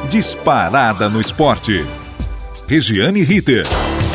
Disparada no Esporte. Regiane Ritter.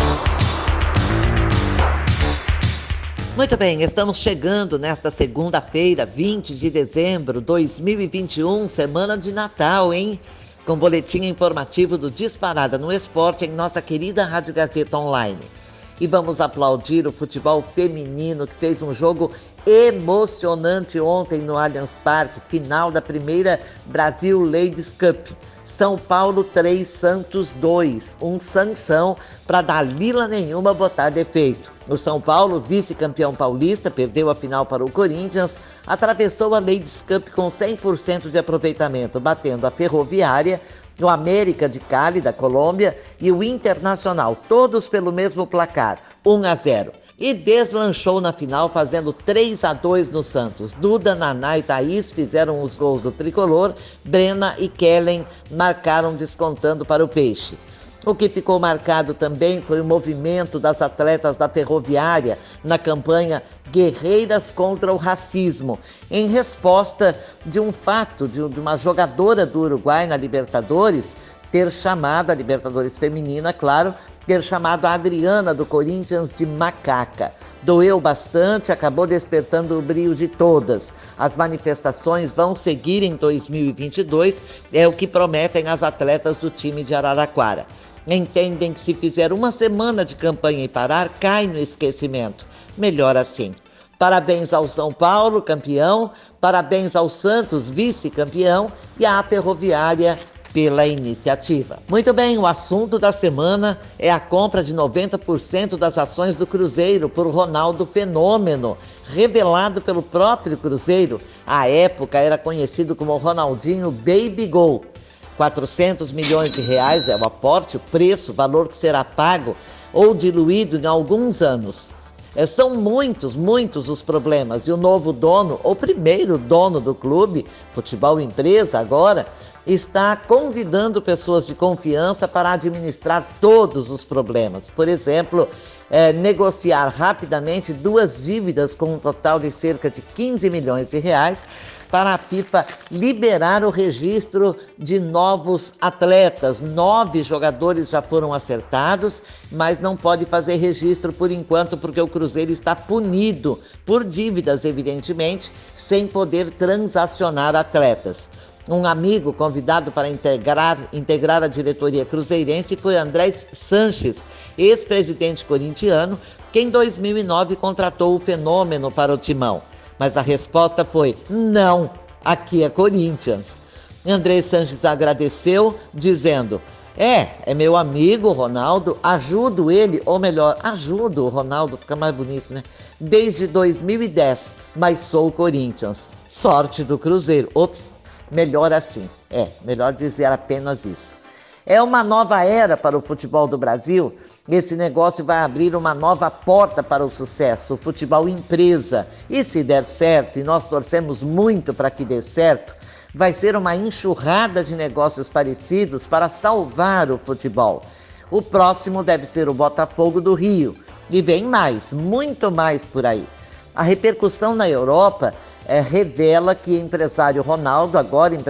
Muito bem, estamos chegando nesta segunda-feira, 20 de dezembro de 2021, semana de Natal, hein? Com boletim informativo do Disparada no Esporte em nossa querida Rádio Gazeta Online. E vamos aplaudir o futebol feminino que fez um jogo emocionante ontem no Allianz Parque, final da primeira Brasil Ladies Cup. São Paulo 3, Santos 2, um sanção para Dalila nenhuma botar defeito. O São Paulo, vice-campeão paulista, perdeu a final para o Corinthians, atravessou a Ladies Cup com 100% de aproveitamento, batendo a Ferroviária, o América de Cali, da Colômbia, e o Internacional, todos pelo mesmo placar, 1-0. E deslanchou na final, fazendo 3-2 no Santos. Duda, Naná e Thaís fizeram os gols do tricolor, Brena e Kellen marcaram descontando para o Peixe. O que ficou marcado também foi o movimento das atletas da Ferroviária na campanha Guerreiras contra o Racismo, em resposta de um fato de uma jogadora do Uruguai na Libertadores ter chamado, a Libertadores feminina, claro, ter chamado a Adriana do Corinthians de macaca. Doeu bastante, acabou despertando o brio de todas. As manifestações vão seguir em 2022, é o que prometem as atletas do time de Araraquara. Entendem que se fizer uma semana de campanha e parar, cai no esquecimento. Melhor assim. Parabéns ao São Paulo, campeão, parabéns ao Santos, vice-campeão, e à Ferroviária pela iniciativa. Muito bem, o assunto da semana é a compra de 90% das ações do Cruzeiro por Ronaldo Fenômeno, revelado pelo próprio Cruzeiro. À época era conhecido como Ronaldinho Baby Gol. 400 milhões de reais é o aporte, o preço, o valor que será pago ou diluído em alguns anos. São muitos os problemas e o novo dono, ou primeiro dono do clube, Futebol Empresa agora, está convidando pessoas de confiança para administrar todos os problemas. Por exemplo, negociar rapidamente 2 dívidas com um total de cerca de 15 milhões de reais para a FIFA liberar o registro de novos atletas. 9 jogadores já foram acertados, mas não pode fazer registro por enquanto porque o Cruzeiro está punido por dívidas, evidentemente, sem poder transacionar atletas. Um amigo convidado para integrar a diretoria cruzeirense foi Andrés Sanches, ex-presidente corintiano, que em 2009 contratou o Fenômeno para o timão. Mas a resposta foi: não, aqui é Corinthians. Andrés Sanches agradeceu, dizendo: é meu amigo Ronaldo, ajudo ele, ou melhor, ajudo o Ronaldo, fica mais bonito, né? Desde 2010, mas sou Corinthians. Sorte do Cruzeiro. Ops. Melhor assim, melhor dizer apenas isso. É uma nova era para o futebol do Brasil. Esse negócio vai abrir uma nova porta para o sucesso, o futebol empresa. E se der certo, e nós torcemos muito para que dê certo, vai ser uma enxurrada de negócios parecidos para salvar o futebol. O próximo deve ser o Botafogo do Rio. E vem mais, muito mais por aí. A repercussão na Europa revela que empresário Ronaldo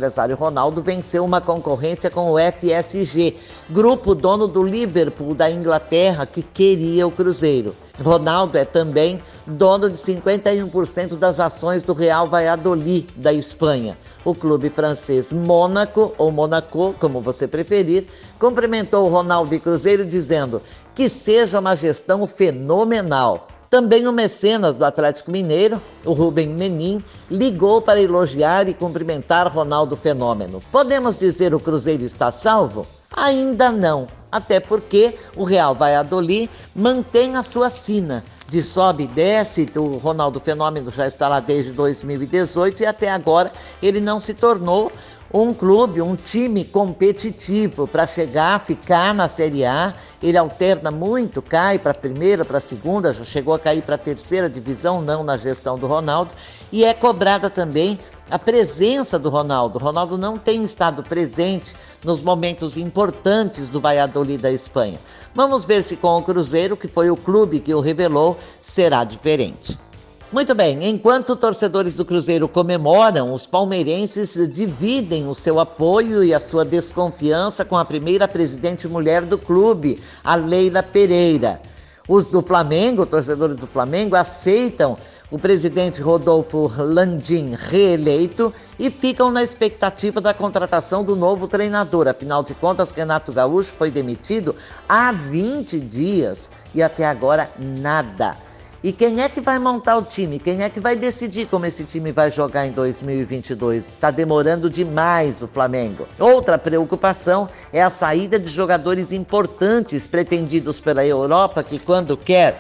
venceu uma concorrência com o FSG, grupo dono do Liverpool da Inglaterra, que queria o Cruzeiro. Ronaldo é também dono de 51% das ações do Real Valladolid, da Espanha. O clube francês Mônaco, ou Monaco, como você preferir, cumprimentou o Ronaldo e Cruzeiro dizendo que seja uma gestão fenomenal. Também o mecenas do Atlético Mineiro, o Rubem Menin, ligou para elogiar e cumprimentar Ronaldo Fenômeno. Podemos dizer o Cruzeiro está salvo? Ainda não, até porque o Real Valladolid mantém a sua sina de sobe e desce. O Ronaldo Fenômeno já está lá desde 2018 e até agora ele não se tornou um clube, um time competitivo para chegar, ficar na Série A. Ele alterna muito, cai para a primeira, para a segunda, já chegou a cair para a terceira divisão, não na gestão do Ronaldo. E é cobrada também a presença do Ronaldo. O Ronaldo não tem estado presente nos momentos importantes do Valladolid da Espanha. Vamos ver se com o Cruzeiro, que foi o clube que o revelou, será diferente. Muito bem, enquanto torcedores do Cruzeiro comemoram, os palmeirenses dividem o seu apoio e a sua desconfiança com a primeira presidente mulher do clube, a Leila Pereira. Os do Flamengo, torcedores do Flamengo, aceitam o presidente Rodolfo Landim reeleito e ficam na expectativa da contratação do novo treinador. Afinal de contas, Renato Gaúcho foi demitido há 20 dias e até agora nada. E quem é que vai montar o time? Quem é que vai decidir como esse time vai jogar em 2022? Está demorando demais o Flamengo. Outra preocupação é a saída de jogadores importantes pretendidos pela Europa, que quando quer,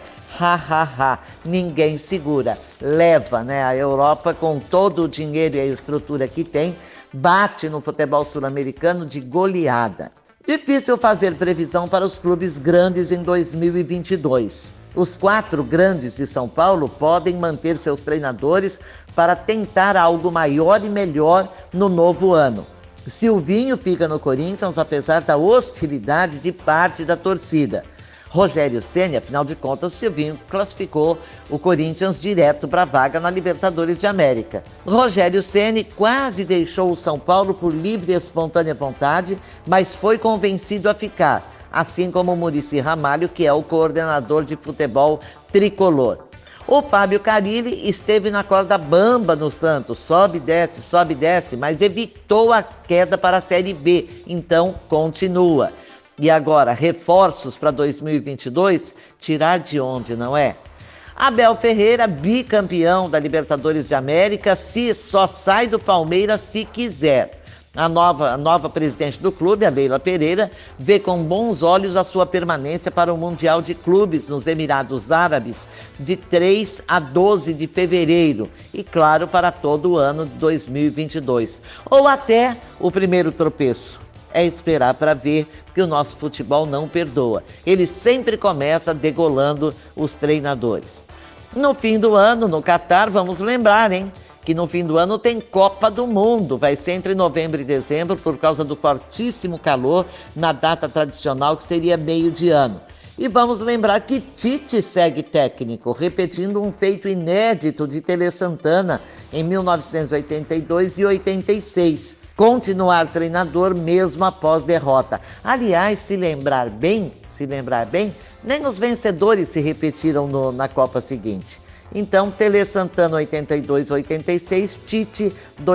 ninguém segura. Leva, né? A Europa, com todo o dinheiro e a estrutura que tem, bate no futebol sul-americano de goleada. Difícil fazer previsão para os clubes grandes em 2022. Os 4 grandes de São Paulo podem manter seus treinadores para tentar algo maior e melhor no novo ano. Silvinho fica no Corinthians, apesar da hostilidade de parte da torcida. Rogério Ceni, afinal de contas, Silvinho classificou o Corinthians direto para a vaga na Libertadores de América. Rogério Ceni quase deixou o São Paulo por livre e espontânea vontade, mas foi convencido a ficar, assim como o Muricy Ramalho, que é o coordenador de futebol tricolor. O Fábio Carille esteve na corda bamba no Santos, sobe e desce, mas evitou a queda para a Série B, então continua. E agora, reforços para 2022? Tirar de onde, não é? Abel Ferreira, bicampeão da Libertadores de América, só sai do Palmeiras se quiser. A nova presidente do clube, a Leila Pereira, vê com bons olhos a sua permanência para o Mundial de Clubes nos Emirados Árabes de 3 a 12 de fevereiro e, claro, para todo o ano de 2022. Ou até o primeiro tropeço. É esperar para ver que o nosso futebol não perdoa. Ele sempre começa degolando os treinadores. No fim do ano, no Catar, vamos lembrar, que no fim do ano tem Copa do Mundo. Vai ser entre novembro e dezembro por causa do fortíssimo calor na data tradicional, que seria meio de ano. E vamos lembrar que Tite segue técnico, repetindo um feito inédito de Tele Santana em 1982 e 86. Continuar treinador mesmo após derrota. Aliás, se lembrar bem, nem os vencedores se repetiram na Copa seguinte. Então, Tele Santana 82-86, Tite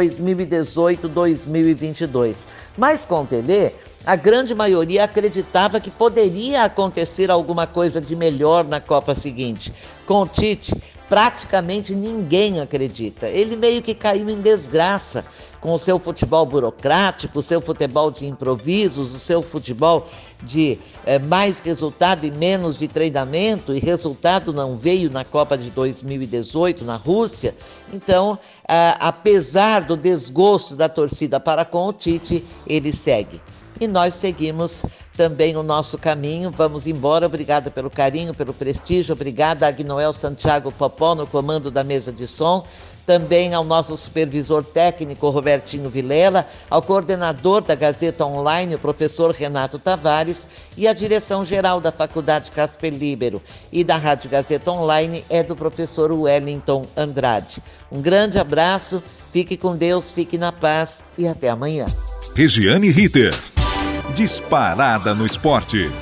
2018-2022. Mas com Tele, a grande maioria acreditava que poderia acontecer alguma coisa de melhor na Copa seguinte. Com Tite, praticamente ninguém acredita. Ele meio que caiu em desgraça com o seu futebol burocrático, o seu futebol de improvisos, o seu futebol de mais resultado e menos de treinamento, e resultado não veio na Copa de 2018 na Rússia. Então, apesar do desgosto da torcida para com o Tite, ele segue. E nós seguimos também o nosso caminho, vamos embora. Obrigada pelo carinho, pelo prestígio, obrigada a Agnoel Santiago Popó no comando da mesa de som, também ao nosso supervisor técnico Robertinho Vilela, ao coordenador da Gazeta Online, o professor Renato Tavares, e a direção-geral da Faculdade Casper Libero e da Rádio Gazeta Online é do professor Wellington Andrade. Um grande abraço, fique com Deus, fique na paz e até amanhã. Regiane Ritter. Disparada no esporte.